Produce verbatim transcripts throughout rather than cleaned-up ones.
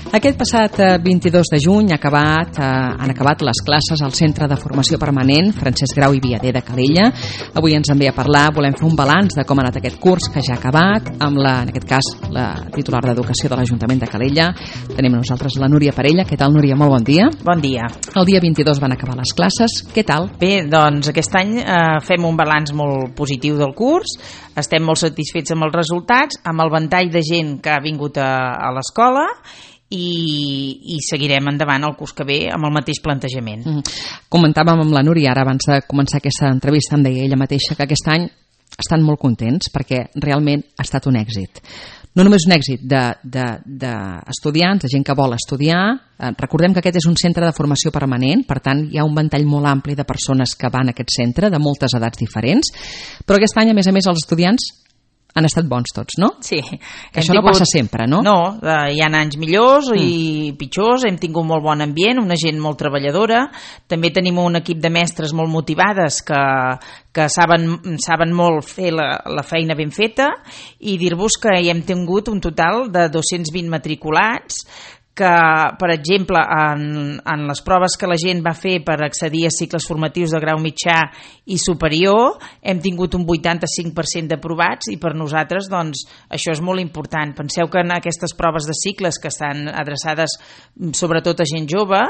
Aquest passat vint-i-dos de juny ha acabat, eh, han acabat les classes al Centre de Formació Permanent Francesc Grau i Viader de Calella. Avui ens en ve a parlar, volem fer un balanç de com ha anat aquest curs que ja ha acabat, amb la, en aquest cas la titular d'Educació de l'Ajuntament de Calella. Tenim a nosaltres la Núria Parella. Què tal, Núria? Molt bon dia. Bon dia. El dia vint-i-dos van acabar les classes. Què tal? Bé, doncs aquest any eh, fem un balanç molt positiu del curs. Estem molt satisfets amb els resultats, amb el ventall de gent que ha vingut a, a l'escola, i, i seguirem endavant el curs que ve amb el mateix plantejament. Mm. Comentàvem amb la Núria, ara abans de començar aquesta entrevista, em deia ella mateixa que aquest any estan molt contents perquè realment ha estat un èxit. No només un èxit d'estudiants, de, de, de gent que vol estudiar. Eh, recordem que aquest és un centre de formació permanent, per tant hi ha un ventall molt ampli de persones que van a aquest centre, de moltes edats diferents, però aquest any, a més a més, els estudiants han estat bons tots, no? Sí. Que això no passa sempre, no? No, eh, hi ha anys millors i mm. pitjors, hem tingut molt bon ambient, una gent molt treballadora, també tenim un equip de mestres molt motivades que, que saben, saben molt fer la, la feina ben feta, i dir-vos que hi hem tingut un total de dos-cents vint matriculats, que, per exemple, en, en les proves que la gent va fer per accedir a cicles formatius de grau mitjà i superior, hem tingut un vuitanta-cinc per cent d'aprovats, i per nosaltres doncs, això és molt important. Penseu que en aquestes proves de cicles, que estan adreçades sobretot a gent jove,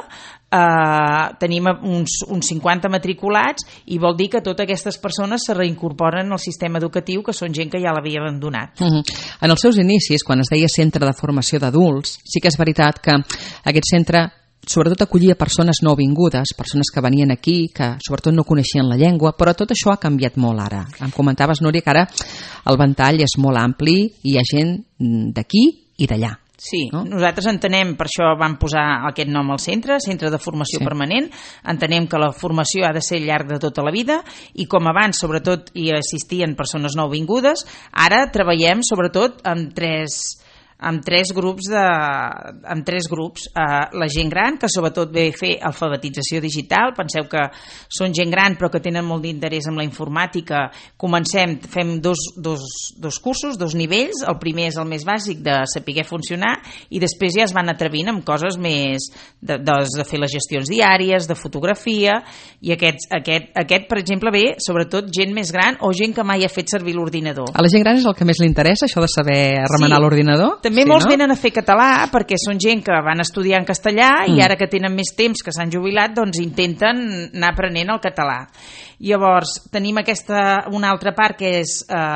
eh, tenim uns, uns cinquanta matriculats, i vol dir que totes aquestes persones se reincorporen al sistema educatiu, que són gent que ja l'havia abandonat. Uh-huh. En els seus inicis, quan es deia Centre de Formació d'Adults, sí que és veritat que aquest centre sobretot acollia persones nouvingudes, persones que venien aquí, que sobretot no coneixien la llengua, però tot això ha canviat molt ara. Em comentaves, Núria, que ara el ventall és molt ampli i hi ha gent d'aquí i d'allà. Sí, no? Nosaltres entenem, per això vam posar aquest nom al centre, Centre de Formació sí. Permanent, entenem que la formació ha de ser al llarg de tota la vida, i com abans sobretot hi assistien persones nouvingudes, ara treballem sobretot amb tres... amb tres grups, de, amb tres grups. Uh, la gent gran, que sobretot ve a fer alfabetització digital. Penseu que són gent gran però que tenen molt d'interès en la informàtica. Comencem, fem dos, dos, dos cursos, dos nivells. El primer és el més bàsic, de saber funcionar, i després ja es van atrevint amb coses més de, de, de fer les gestions diàries, de fotografia, i aquest, aquest, aquest per exemple, ve sobretot gent més gran o gent que mai ha fet servir l'ordinador. A la gent gran és el que més li interessa, això de saber remenar sí. l'ordinador? També sí, molts no? venen a fer català, perquè són gent que van estudiar en castellà mm. i ara que tenen més temps, que s'han jubilat, doncs intenten anar aprenent el català. Llavors, tenim aquesta, una altra part que és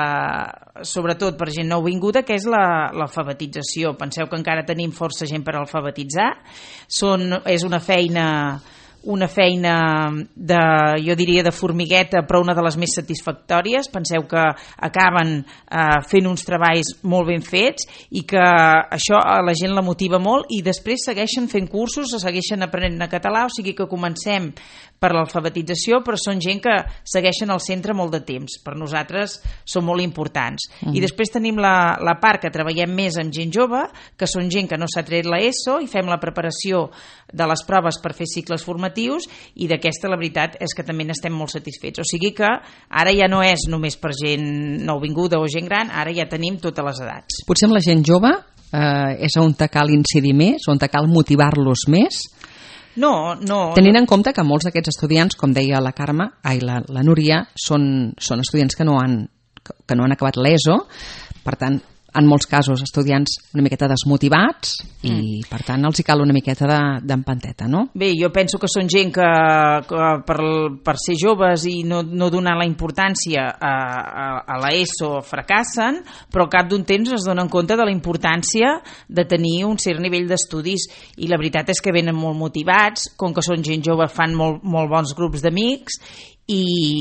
eh, sobretot per gent nouvinguda, que és la, l'alfabetització. Penseu que encara tenim força gent per alfabetitzar. Són, és una feina... una feina de, jo diria, de formigueta, però una de les més satisfactòries. Penseu que acaben eh, fent uns treballs molt ben fets, i que això a la gent la motiva molt, i després segueixen fent cursos, segueixen aprenent català, o sigui que comencem per l'alfabetització, però són gent que segueixen al centre molt de temps. Per nosaltres són molt importants. Mm. I després tenim la, la part que treballem més amb gent jove, que són gent que no s'ha tret la ESO, i fem la preparació de les proves per fer cicles formatius, i d'aquesta la veritat és que també n'estem molt satisfets. O sigui que ara ja no és només per gent nouvinguda o gent gran, ara ja tenim totes les edats. Potser amb la gent jove eh, és on te cal incidir més, on te cal motivar-los més? No, no. Tenint en compte que molts d'aquests estudiants, com deia la Carme, ai, la, la Núria, són, són estudiants que no han, que no han acabat l'ESO, per tant, en molts casos estudiants una miqueta desmotivats, i mm. per tant els hi cal una miqueta de, d'empanteta, no? Bé, jo penso que són gent que, que per, per ser joves i no, no donar la importància a, a, a l'ESO fracassen, però al cap d'un temps es donen compte de la importància de tenir un cert nivell d'estudis, i la veritat és que venen molt motivats, com que són gent jove fan molt, molt bons grups d'amics, i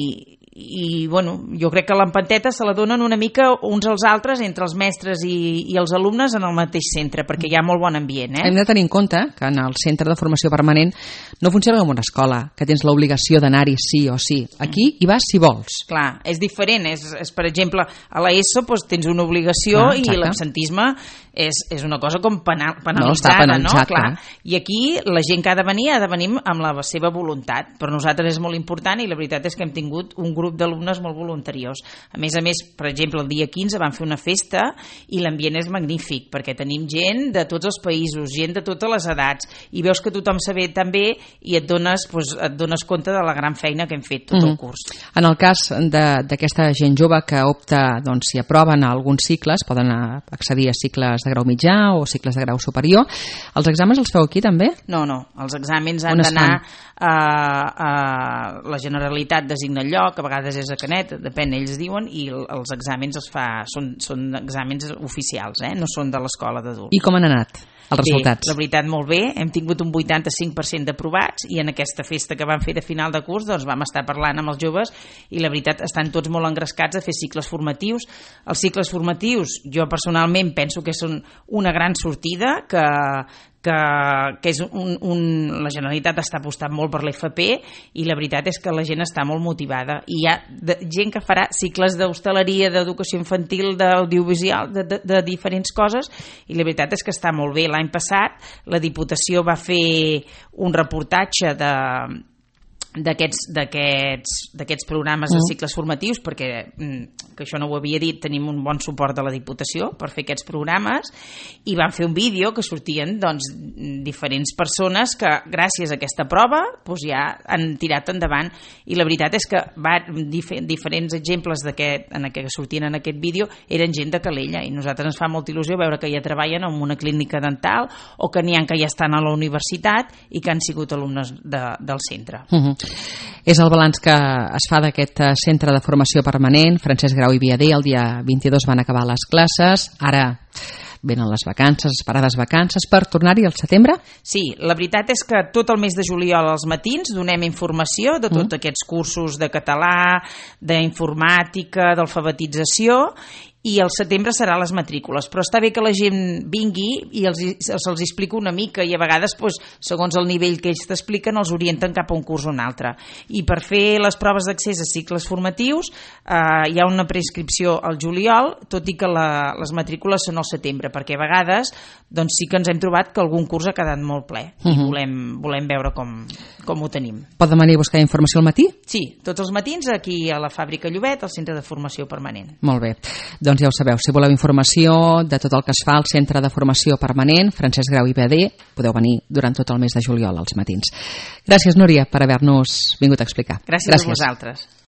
i bueno, jo crec que l'empanteta se la donen una mica uns als altres, entre els mestres i, i els alumnes en el mateix centre, perquè hi ha molt bon ambient. Eh? Hem de tenir en compte que en el centre de formació permanent no funciona com una escola, que tens l'obligació d'anar-hi sí o sí. Aquí hi vas si vols. Clar, és diferent. És, és per exemple, a l'ESO doncs, tens una obligació. Clar, i l'absentisme és, és una cosa com penal, no, penalitzada, penalitzat, no? Clar. I aquí la gent que ha de venir ha de venir amb la seva voluntat. Per nosaltres és molt important i la veritat és que hem tingut un grup d'alumnes molt voluntariós. A més a més, per exemple, el dia quinze vam fer una festa i l'ambient és magnífic perquè tenim gent de tots els països, gent de totes les edats, i veus que tothom se ve tan bé i et dones, doncs, et dones compte de la gran feina que hem fet tot mm. el curs. En el cas d'aquesta gent jove que opta, doncs, si aproven a alguns cicles, poden accedir a cicles de grau mitjà o cicles de grau superior. Els exàmens els feu aquí també? No, no. Els exàmens han d'anar a, a la Generalitat designa el lloc, a vegades és a Canet, depèn, ells diuen, i els exàmens els fa, són, són exàmens oficials, eh? No són de l'escola d'adults. I com han anat els resultats? Bé, la veritat molt bé, hem tingut un vuitanta-cinc per cent d'aprovats i en aquesta festa que vam fer de final de curs doncs vam estar parlant amb els joves i la veritat estan tots molt engrescats a fer cicles formatius. Els cicles formatius jo personalment penso que són una gran sortida, que que, que és un, un, la Generalitat està apostant molt per l'F P i la veritat és que la gent està molt motivada i hi ha de, gent que farà cicles d'hostaleria, d'educació infantil, d'audiovisual, de, de, de diferents coses i la veritat és que està molt bé. L'any passat la Diputació va fer un reportatge de d'aquests d'aquests d'aquests programes de cicles formatius perquè, que això no ho havia dit, tenim un bon suport de la Diputació per fer aquests programes i van fer un vídeo que sortien doncs diferents persones que gràcies a aquesta prova doncs ja han tirat endavant i la veritat és que va, dif diferents exemples d'aquest en que sortien en aquest vídeo eren gent de Calella i nosaltres ens fa molta il·lusió veure que ja treballen en una clínica dental o que n'hi ha que ja estan a la universitat i que han sigut alumnes de, del centre. Uh-huh. És el balanç que es fa d'aquest centre de formació permanent. Francesc Grau i Viader el dia vint-i-dos van acabar les classes, ara venen les vacances, esperades vacances per tornar-hi al setembre? Sí, la veritat és que tot el mes de juliol als matins donem informació de tots mm. aquests cursos de català, d'informàtica, d'alfabetització i al setembre serà les matrícules, però està bé que la gent vingui i els, els, els explica una mica i a vegades, doncs, segons el nivell que ells t'expliquen, els orienten cap a un curs o un altre. I per fer les proves d'accés a cicles formatius eh, hi ha una preinscripció al juliol, tot i que la, les matrícules són al setembre, perquè a vegades doncs, sí que ens hem trobat que algun curs ha quedat molt ple i uh-huh. volem, volem veure com, com ho tenim. Poden venir a buscar informació al matí? Sí, tots els matins aquí a la Fàbrica Llobet, al Centre de Formació Permanent. Molt bé. Doncs ja ho sabeu, si voleu informació de tot el que es fa al Centre de Formació Permanent, Francesc Grau i Viader, podeu venir durant tot el mes de juliol als matins. Gràcies, Núria, per haver-nos vingut a explicar. Gràcies, Gràcies. a vosaltres.